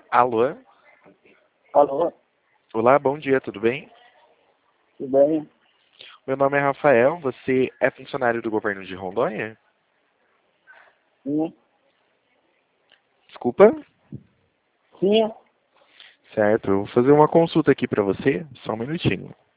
Alô? Alô, Olá, bom dia, tudo bem? tudo bem? Meu nome é Rafael, você é funcionário do governo de Rondônia? Sim, Desculpa? sim, Certo, eu vou fazer uma consulta aqui para você, só um minutinho.